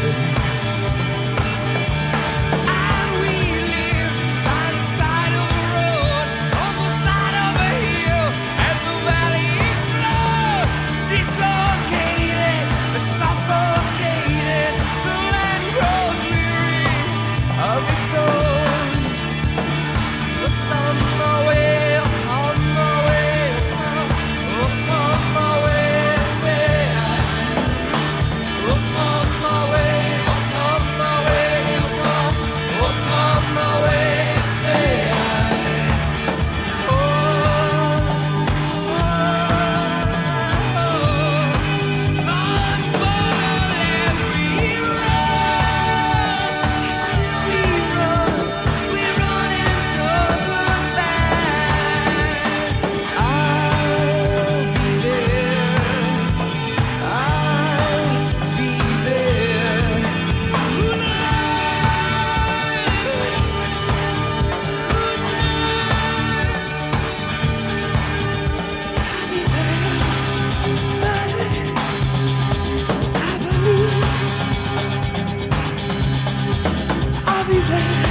distance. And we live by the side of the road, on the side of a hill, as the valley explodes, dislocated, suffocated. The land grows weary of its own. The sun, my way, come my way, come my way, say come my way, come my way, come my way, say on borderland we run, still we run into goodbye. I'll be there tonight. I'll be there.